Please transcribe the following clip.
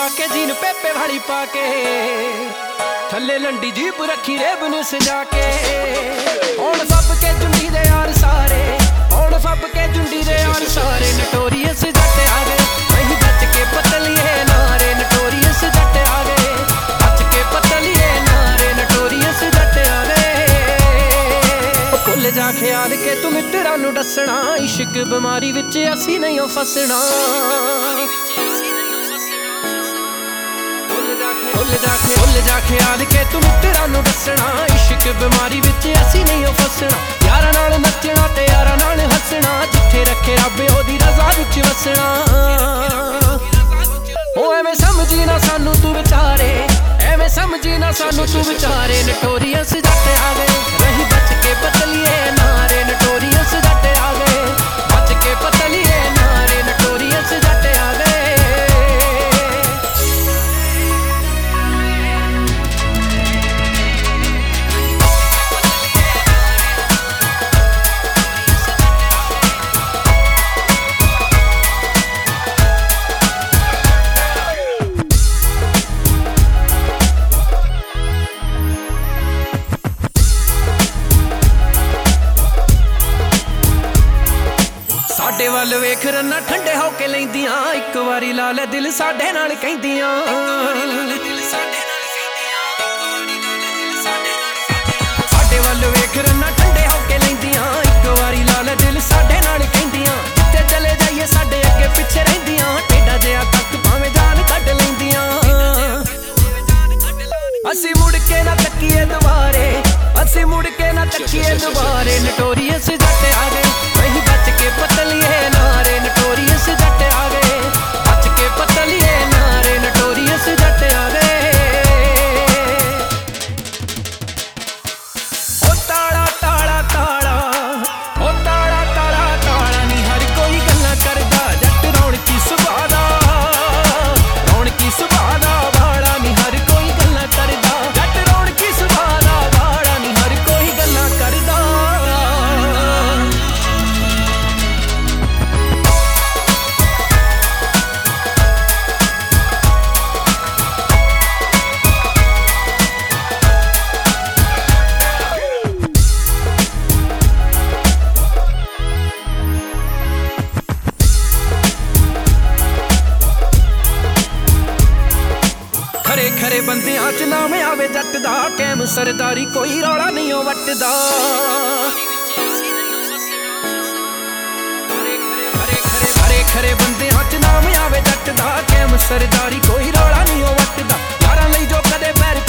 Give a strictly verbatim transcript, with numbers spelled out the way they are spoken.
ला के जीन पेपे वाली पाके थले लंडी जीप रखी रेब नू सजा के हुण सब के झुंडी दे यार सारे हुण सब के झुंडी दे यार सारे नटोरियस जट आ गए नहीं बच के पतलिए नारे नटोरियस जट आ गए बच के पतलिए नारे नटोरियस जट आ गए भुल जा ख्याल के तू मित्तरां नू दसना इश्क बीमारी विच असी नहीं हो फसना भुल जा ख्याल के तू मित्तरां नू दसना इश्क बीमारी विच असी नहीं हो फसना यारां नाल नचना ते यारां नाल हसना जिथे रखे रब ओदी रज़ा विच वसना ओ एवें समझी ना सानू तू विचारे एवें समझी ना सानू तू विचारे नटोरियस जट आ गए रही बच के पतलिए नारे नटोरियस जट आ गए बच के पतलिए नारे नटोरियस जट आ गए साडे वल वेख रन्ना ठंडे होके लैंदियां इक वारी ला ले दिल साडे नाल कहंदियां साडे वल वेख रन्ना ठंडे होके लैंदियां इक वारी ला ले दिल साडे नाल कहंदियां जिथे चले जाइए साडे अगे पिछे रहिंदियां टेढ़ा जिहा तक भावें जान कढ लैंदियां असी मुड़ के ना तकीए दुबारे असी मुड़ के ना तकीए दुबारे नटोरियस जट आ गए नहीं बच के पतलिए नारे नटोरियस जट आ गए बच के पतलिए नारे नटोरियस जट आ गए ओ ताड़ा ताड़ा ताड़ा ओ ताड़ा ताड़ा ताड़ा नी हर कोई गल्लां करदा जट रौणकी सुभाऽ दा रौणकी सुभाऽ दा वाला नी हर कोई गल्लां करदा जट रौणकी सुभाऽ दा वाला नी हर कोई गल्लां करदा खरे खरे बंदियां च नाम आवे जट दा कैम सरदारी कोई रौला नहीं ओ वटदा खरे खरे बंदियां च नाम आवे जट दा कैम सरदारी कोई रौला नहीं ओ वटदा यारां लई जो कदे पैर